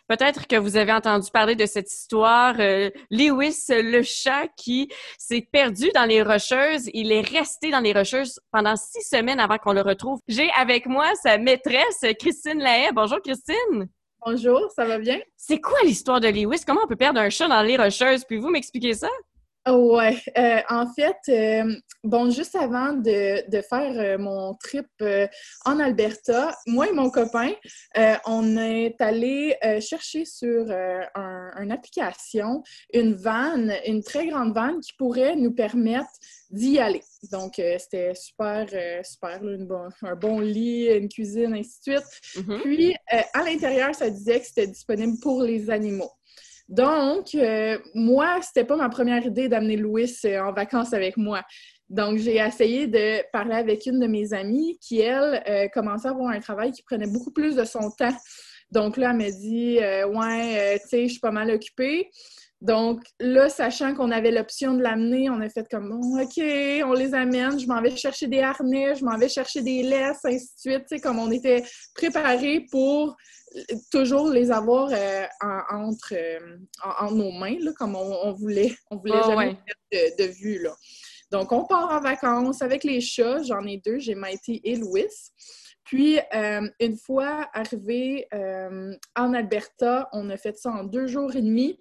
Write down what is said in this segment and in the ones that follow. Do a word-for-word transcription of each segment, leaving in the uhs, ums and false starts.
Peut-être que vous avez entendu parler de cette histoire, euh, Lewis le chat qui s'est perdu dans les Rocheuses. Il est resté dans les Rocheuses pendant six semaines avant qu'on le retrouve. J'ai avec moi sa maîtresse, Christine Lahaye. Bonjour Christine. Bonjour, ça va bien? C'est quoi l'histoire de Lewis? Comment on peut perdre un chat dans les Rocheuses? Pouvez-vous m'expliquer ça? Ouais, euh, en fait, euh, bon, juste avant de, de faire euh, mon trip euh, en Alberta, moi et mon copain, euh, on est allé euh, chercher sur euh, un, une application une van, une très grande van qui pourrait nous permettre d'y aller. Donc, euh, c'était super, euh, super, là, une bon, un bon lit, une cuisine, ainsi de suite. Mm-hmm. Puis, euh, à l'intérieur, ça disait que c'était disponible pour les animaux. Donc, euh, moi, c'était pas ma première idée d'amener Louis euh, en vacances avec moi. Donc, j'ai essayé de parler avec une de mes amies qui, elle, euh, commençait à avoir un travail qui prenait beaucoup plus de son temps. Donc là, elle m'a dit euh, « Ouais, euh, tu sais, je suis pas mal occupée. » Donc là, sachant qu'on avait l'option de l'amener, on a fait comme bon, OK, on les amène, je m'en vais chercher des harnais, je m'en vais chercher des laisses, ainsi de suite. Tu sais, comme on était préparés pour toujours les avoir euh, en, entre, euh, en, en nos mains, là, comme on, on voulait. On voulait Oh, jamais ouais. perdre de, de vue, là. Donc, on part en vacances avec les chats. J'en ai deux, j'ai Mighty et Louis. Puis, euh, une fois arrivé euh, en Alberta, on a fait ça en deux jours et demi.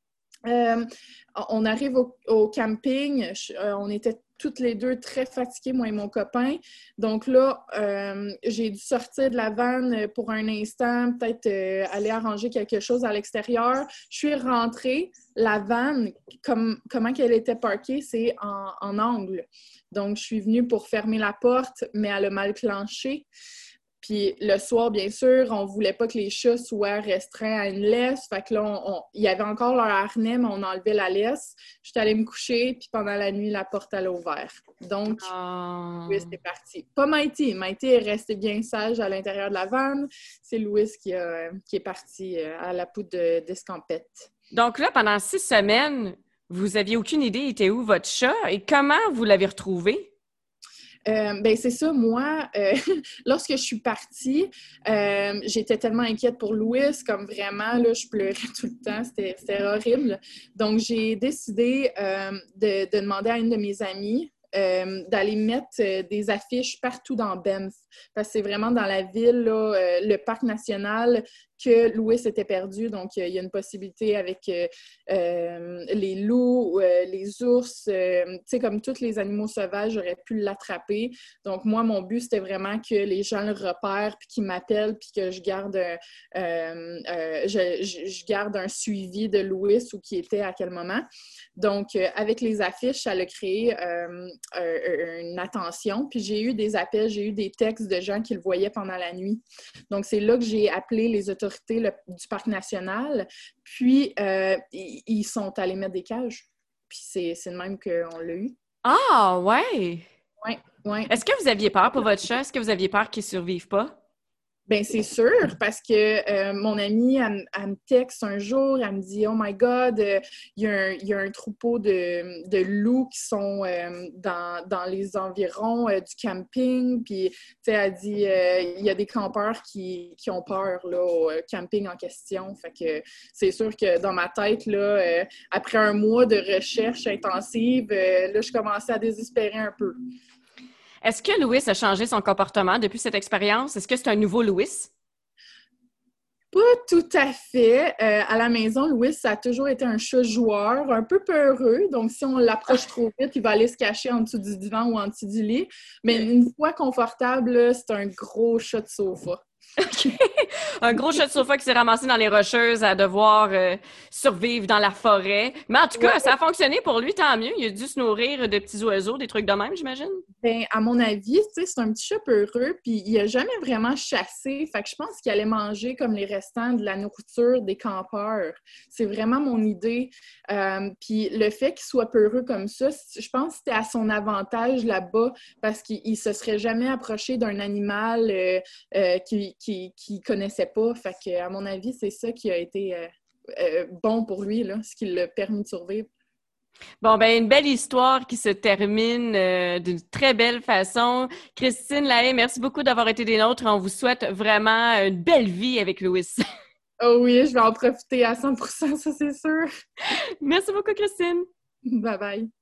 Euh, on arrive au, au camping, je, euh, on était toutes les deux très fatiguées, moi et mon copain. Donc là, euh, j'ai dû sortir de la vanne pour un instant, peut-être euh, aller arranger quelque chose à l'extérieur. Je suis rentrée, la vanne, comme, comment qu'elle était parquée, c'est en, en angle. Donc, je suis venue pour fermer la porte, mais elle a mal clenché. Puis le soir, bien sûr, on voulait pas que les chats soient restreints à une laisse. Fait que là, on, on, il y avait encore leur harnais, mais on enlevait la laisse. J'étais allée me coucher, puis pendant la nuit, la porte allait ouverte. Donc, Oh. Louis est parti. Pas Mighty. Mighty est resté bien sage à l'intérieur de la vanne. C'est Louis qui, a, qui est parti à la poudre de, d'escampette. Donc là, pendant six semaines, vous aviez aucune idée il était où votre chat et comment vous l'avez retrouvé? Euh, ben c'est ça, moi, euh, lorsque je suis partie, euh, j'étais tellement inquiète pour Louis, comme vraiment, là, je pleurais tout le temps, c'était, c'était horrible. Donc, j'ai décidé euh, de, de demander à une de mes amies euh, d'aller mettre euh, des affiches partout dans Banff, parce que c'est vraiment dans la ville, là, euh, le parc national, que Louis était perdu. Donc, euh, il y a une possibilité avec euh, euh, les loups, euh, les ours, euh, tu sais, comme tous les animaux sauvages, j'aurais pu l'attraper. Donc, moi, mon but, c'était vraiment que les gens le repèrent, puis qu'ils m'appellent, puis que je garde, euh, euh, je, je, je garde un suivi de Louis, où qui était à quel moment. Donc, euh, avec les affiches, elle a créé euh, euh, une attention. Puis, j'ai eu des appels, j'ai eu des textes de gens qui le voyaient pendant la nuit. Donc, c'est là que j'ai appelé les autorités Le, du parc national, puis euh, ils, ils sont allés mettre des cages. Puis c'est, c'est de même qu'on l'a eu. Ah, ouais! Oui, oui. Est-ce que vous aviez peur pour votre chat? Est-ce que vous aviez peur qu'il ne survive pas? Bien, c'est sûr, parce que euh, mon amie, elle, elle me texte un jour, elle me dit « Oh my God, il euh, y, y a un troupeau de, de loups qui sont euh, dans, dans les environs euh, du camping. » Puis, tu sais, elle dit il euh, y a des campeurs qui, qui ont peur là, au camping en question. Fait que c'est sûr que dans ma tête, là, euh, après un mois de recherche intensive, euh, là, je commençais à désespérer un peu. Est-ce que Louis a changé son comportement depuis cette expérience? Est-ce que c'est un nouveau Louis? Pas tout à fait. Euh, à la maison, Louis, ça a toujours été un chat joueur, un peu peureux. Donc, si on l'approche trop vite, il va aller se cacher en dessous du divan ou en dessous du lit. Mais une fois confortable, c'est un gros chat de sofa. OK. Un gros chat de sofa qui s'est ramassé dans les Rocheuses à devoir euh, survivre dans la forêt. Mais en tout cas, Ouais. ça a fonctionné pour lui, tant mieux. Il a dû se nourrir de petits oiseaux, des trucs de même, j'imagine. Ben, à mon avis, c'est un petit chat peureux, puis il n'a jamais vraiment chassé. Fait que je pense qu'il allait manger comme les restants de la nourriture des campeurs. C'est vraiment mon idée. Euh, puis le fait qu'il soit peureux comme ça, je pense que c'était à son avantage là-bas, parce qu'il ne se serait jamais approché d'un animal euh, euh, qu'il qui, qui connaissait pas. Fait que, à mon avis, c'est ça qui a été euh, euh, bon pour lui, là, ce qui l'a permis de survivre. Bon, ben une belle histoire qui se termine euh, d'une très belle façon. Christine Lahaye, merci beaucoup d'avoir été des nôtres. On vous souhaite vraiment une belle vie avec Louis. Oh oui, je vais en profiter à cent pour cent, ça c'est sûr. Merci beaucoup, Christine. Bye bye.